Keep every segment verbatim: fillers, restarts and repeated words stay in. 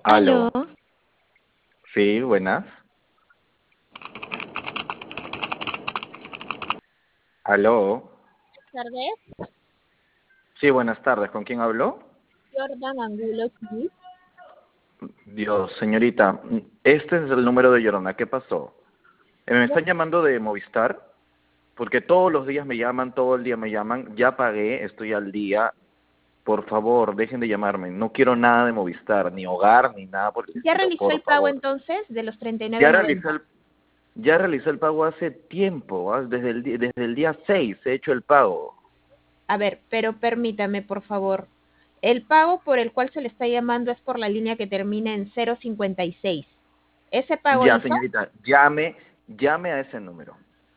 Aló, Aló, sí, buenas. Aló, buenas tardes, sí, buenas tardes. ¿Con quién habló? Jordan Angulo Smith. Dios, señorita, este es el número de Llorona. ¿Qué pasó? Eh, ¿Me están llamando de Movistar? Porque todos los días me llaman, todo el día me llaman. Ya pagué, estoy al día. Por favor, dejen de llamarme. No quiero nada de Movistar, ni hogar, ni nada por el ¿Ya estilo, realizó por el pago favor. entonces de los treinta y nueve Ya realicé noventa? el, ya realicé el pago hace tiempo, ¿ah? Desde el, di- desde el día seis he hecho el pago. A ver, pero permítame, por favor. El pago por el cual se le está llamando es por la línea que termina en cero cincuenta y seis. ¿Ese pago Ya, hizo? señorita, llame, llame a ese número.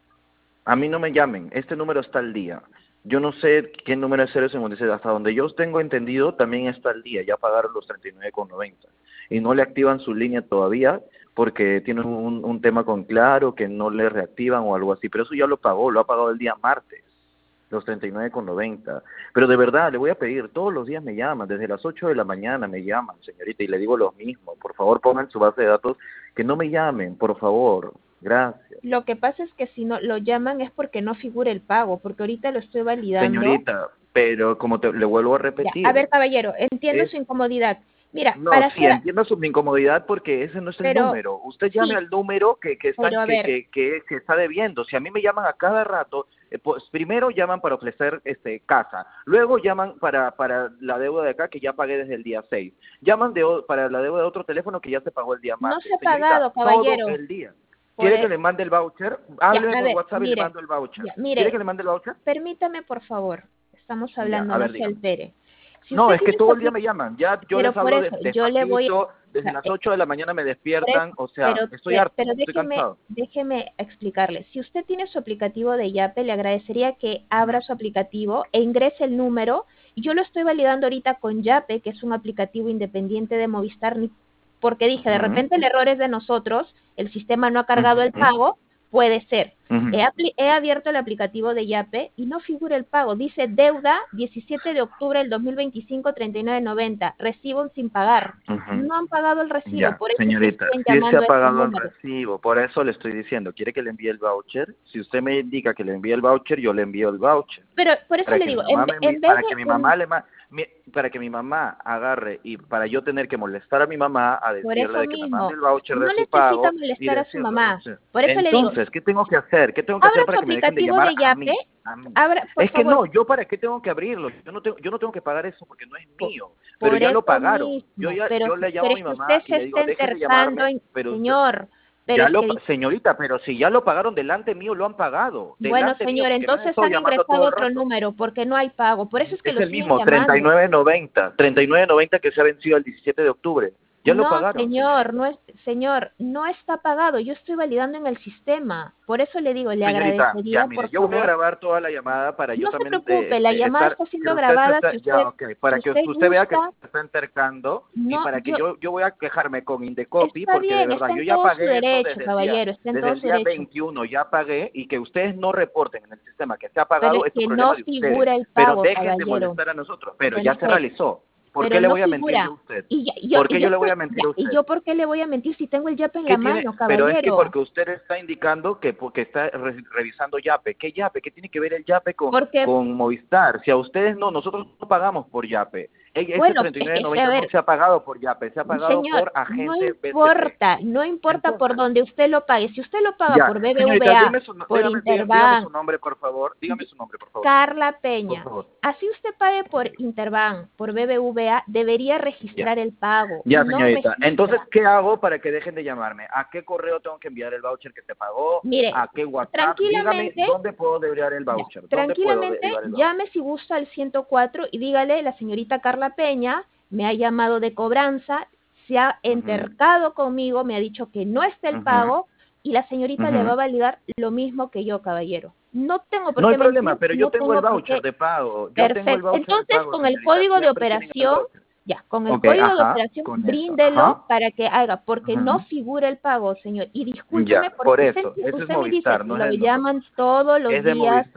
A mí no me llamen, este número está al día. Yo no sé qué número es cero cincuenta y seis, hasta donde yo tengo entendido también está al día, ya pagaron los treinta y nueve con noventa. Y no le activan su línea todavía porque tienen un, un tema con Claro que no le reactivan o algo así, pero eso ya lo pagó, lo ha pagado el día martes, los treinta y nueve con noventa. Pero de verdad, le voy a pedir, todos los días me llaman, desde las ocho de la mañana me llaman, señorita, y le digo lo mismo, por favor pongan su base de datos, que no me llamen, por favor, gracias. Lo que pasa es que si no lo llaman es porque no figura el pago, porque ahorita lo estoy validando. Señorita, pero como te, le vuelvo a Ya, a repetir, ver, caballero, entiendo es, su incomodidad. Mira, no, para sí, hacer, entiendo su incomodidad porque ese no es el pero número. Usted llame sí, al número que, que, está, pero a que, ver, que, que, que está debiendo. Si a mí me llaman a cada rato, eh, pues primero llaman para ofrecer este casa, luego llaman para, para la deuda de acá que ya pagué desde el día seis, llaman de, o- para la deuda de otro teléfono que ya se pagó el día no se martes. ha Señorita, pagado, todo caballero. el día. Por, ¿Quiere que e- le mande el voucher? Ya, Hábleme a por ver, WhatsApp y le mire, mando el voucher. ya, ¿Quiere que mire, le mande el voucher? permítame por favor, estamos Ya, hablando, a no ver, se dígame. altere. Si No, usted es que tiene su todo el día me aplicación, llaman. Ya yo pero les por hablo eso, de- yo le voy, despacito, o desde sea, las eh, ocho de la mañana me por eso, despiertan, o sea, pero, estoy pe- harto, pero estoy déjeme, cansado. déjeme explicarle. Si usted tiene su aplicativo de Yape, le agradecería que Ujú. abra su aplicativo e ingrese el número. Y yo lo estoy validando ahorita con Yape, que es un aplicativo independiente de Movistar, ni- porque dije, de Ujú, repente el error es de nosotros, el sistema no ha cargado el ujú, pago, puede ser. He, ujú. apli- he abierto el aplicativo de Yape y no figura el pago. Dice deuda diecisiete de octubre del dos mil veinticinco, treinta y nueve noventa. Recibo sin pagar. Ujú. No han pagado el recibo, Ya, por eso es que señorita, siguen sí se llamando ha a este pagado el número. recibo, por eso le estoy diciendo, ¿quiere que le envíe el voucher? Si usted me indica que le envíe el voucher, yo le envío el voucher. Pero por eso Para le que mi digo, en, mamá ve- me envíe- en vez para que mi de, en- mamá le ma- mi- para que mi mamá agarre y para yo tener que molestar a mi mamá a por decirle eso de que me mande mismo, el voucher de no su necesita pago y molestar a su decirle, o mamá. sea, Por eso le digo, entonces, ¿qué tengo que hacer? ¿Qué tengo que abra hacer su para que me dejen de aplicativo llamar de a Yape, mí? A mí. abra, por Es que favor, no, yo para qué tengo que abrirlo, yo no tengo, yo no tengo que pagar eso porque no es po- mío, pero por ya lo eso pagaron. Yo mismo, ya, pero, yo le llamo pero a es mi que usted mamá y se le está digo, dejen de enterrando llamarme, en, pero usted, señor, pero ya es lo, que pa- señorita, pero si ya lo pagaron delante mío, lo han pagado, bueno, delante mío, señor, porque me han entonces estado han llamando todo ingresado el otro rato. número porque no hay pago. Por eso es que Es lo el siguen mismo, treinta y llamando. nueve noventa, treinta y nueve noventa que se ha vencido el diecisiete de octubre. Ya lo No, pagaron, señor, señorita. no es, señor, no está pagado. Yo estoy validando en el sistema. Por eso le digo, le Señorita, ya agradecería, mire, por yo voy a favor. grabar toda la llamada para yo No se también eh, preocupe, la este, llamada estar, está que siendo usted se grabada. está, Si ya, usted, ok, si para que usted usted vea que se gusta, está entercando y no, para que yo, yo, yo voy a quejarme con Indecopi está porque de bien, verdad está en yo ya todo su pagué eso derecho, desde el día, caballero, está en desde todo el su día derecho. veintiuno ya pagué y que ustedes no reporten en el sistema que se ha Pero pagado es es un que problema no de ustedes, figura el pero pago, dejen de caballero. molestar a nosotros, pero Bueno, ya se pues, realizó. ¿Por qué pero le no voy a mentir yo a figura. usted? Y ya, yo, ¿Por y qué yo yo le voy estoy, a ya, mentir a y usted? yo por qué le voy a mentir si tengo el yape en ¿Qué la tiene? mano, Pero es que caballero. porque usted está indicando que porque está re- revisando Yape. ¿Qué Yape? ¿Qué tiene que ver el Yape con, Porque, con Movistar? Si a ustedes no, nosotros no pagamos por Yape. E- Ese bueno, es que, a treinta y nueve noventa no ver, se ha pagado por Yape, se ha pagado señor, por no agente B C P. importa, no importa por Entonces, donde usted lo pague. Si usted lo paga ya, por señorita, B B V A, dime su, no- por dígame, dígame, dígame su Interbank, nombre, por favor. Dígame su nombre, por favor. Carla Por Peña, favor. así usted pague por Interbank, por B B V A, debería Ya. registrar el pago y Ya, no señorita. Entonces, registra. ¿qué hago para que dejen de llamarme? ¿A qué correo tengo que enviar el voucher que se pagó? Mire, ¿A qué WhatsApp? Dígame, tranquilamente, ¿dónde puedo derivar el ya, voucher? ¿Dónde puedo tranquilamente, derivar el voucher? llame si gusta al ciento cuatro y dígale, la señorita Carla Peña me ha llamado de cobranza, se ha Ujú, entercado conmigo, me ha dicho que no está el ujú, pago y la señorita le va ujú. a validar lo mismo que yo, caballero. No tengo por No hay qué problema, mentir, pero yo no tengo el tengo por voucher qué. de pago. Yo tengo el Perfecto. voucher de Entonces, pago, con el señorita. código de Siempre he tenido el operación, voucher. ya, con el Ok, código de ajá, operación, con eso. bríndelo Ajá. para que haga, porque no Ujú. figura el pago, señor. Y Ya, discúlpeme por porque usted, eso. Ese es usted me dice, Movistar, no es lo de nosotros. llaman todos los Es de días. Movistar.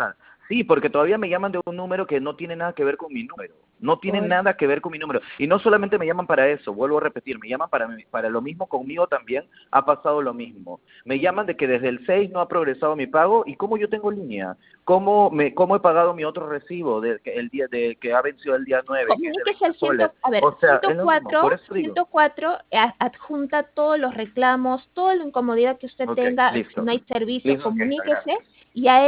Sí, porque todavía me llaman de un número que no tiene nada que ver con mi número. No tiene Por- nada que ver con mi número. Y no solamente me llaman para eso, vuelvo a repetir, me llaman para, mi- para lo mismo conmigo también, ha pasado lo mismo. Me llaman de que desde el seis no ha progresado mi pago y cómo yo tengo línea, cómo me cómo he pagado mi otro recibo de que el día de que ha vencido el día nueve, que es de Comuníquese veinte al cien, soles. a ver, O sea, ciento es lo mismo, cuatro, por eso digo. ciento cuatro a- adjunta todos los reclamos, toda la incomodidad que usted Ok, tenga, si listo. no hay servicio, Listo, ok, comuníquese gracias. y a